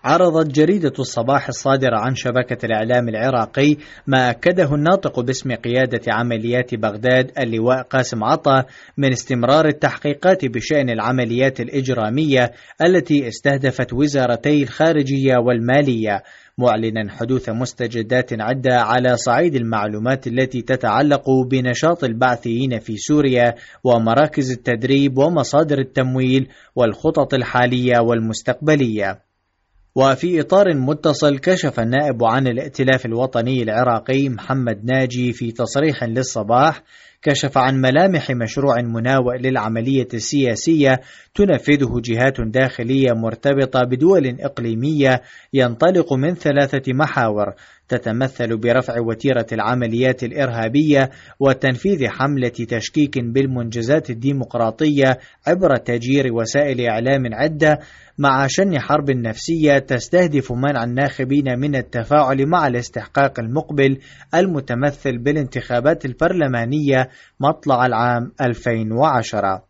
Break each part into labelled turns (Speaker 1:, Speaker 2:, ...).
Speaker 1: عرضت جريدة الصباح الصادرة عن شبكة الإعلام العراقي ما أكده الناطق باسم قيادة عمليات بغداد اللواء قاسم عطا من استمرار التحقيقات بشأن العمليات الإجرامية التي استهدفت وزارتي الخارجية والمالية، معلنا حدوث مستجدات عدة على صعيد المعلومات التي تتعلق بنشاط البعثيين في سوريا ومراكز التدريب ومصادر التمويل والخطط الحالية والمستقبلية. وفي إطار متصل، كشف النائب عن الائتلاف الوطني العراقي محمد ناجي في تصريح للصباح كشف عن ملامح مشروع مناوئ للعملية السياسية تنفذه جهات داخلية مرتبطة بدول إقليمية ينطلق من 3 محاور تتمثل برفع وتيرة العمليات الإرهابية وتنفيذ حملة تشكيك بالمنجزات الديمقراطية عبر تجير وسائل إعلام عدة، مع شن حرب نفسية تستهدف منع الناخبين من التفاعل مع الاستحقاق المقبل المتمثل بالانتخابات البرلمانية مطلع العام 2010.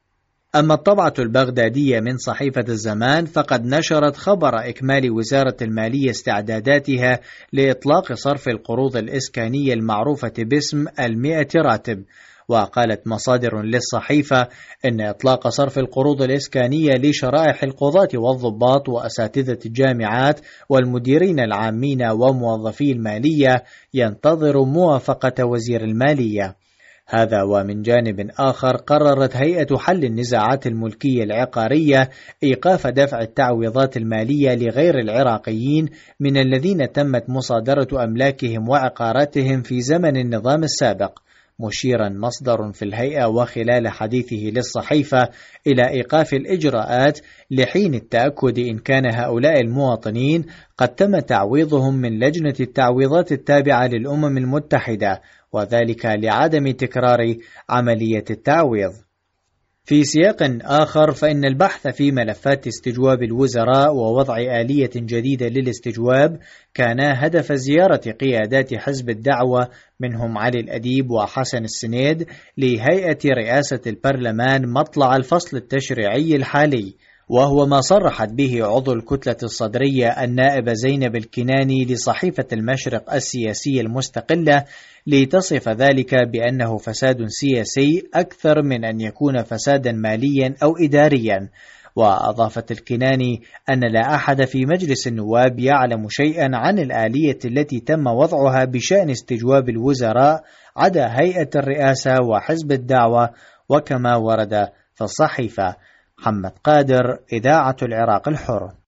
Speaker 1: أما الطبعة البغدادية من صحيفة الزمان فقد نشرت خبر إكمال وزارة المالية استعداداتها لإطلاق صرف القروض الإسكانية المعروفة باسم 100 راتب. وقالت مصادر للصحيفة إن إطلاق صرف القروض الإسكانية لشرائح القضاة والضباط وأساتذة الجامعات والمديرين العامين وموظفي المالية ينتظر موافقة وزير المالية. هذا ومن جانب آخر قررت هيئة حل النزاعات الملكية العقارية إيقاف دفع التعويضات المالية لغير العراقيين من الذين تمت مصادرة أملاكهم وعقاراتهم في زمن النظام السابق، مشيرا مصدر في الهيئة وخلال حديثه للصحيفة إلى إيقاف الإجراءات لحين التأكد إن كان هؤلاء المواطنين قد تم تعويضهم من لجنة التعويضات التابعة للأمم المتحدة، وذلك لعدم تكرار عملية التعويض. في سياق آخر، فإن البحث في ملفات استجواب الوزراء ووضع آلية جديدة للاستجواب كان هدف زيارة قيادات حزب الدعوة منهم علي الأديب وحسن السنيد لهيئة رئاسة البرلمان مطلع الفصل التشريعي الحالي، وهو ما صرحت به عضو الكتلة الصدرية النائبة زينب الكناني لصحيفة المشرق السياسية المستقلة لتصف ذلك بأنه فساد سياسي أكثر من أن يكون فسادا ماليا أو إداريا. وأضافت الكناني أن لا أحد في مجلس النواب يعلم شيئا عن الآلية التي تم وضعها بشأن استجواب الوزراء عدا هيئة الرئاسة وحزب الدعوة، وكما ورد في الصحيفة. محمد قادر، إذاعة العراق الحر.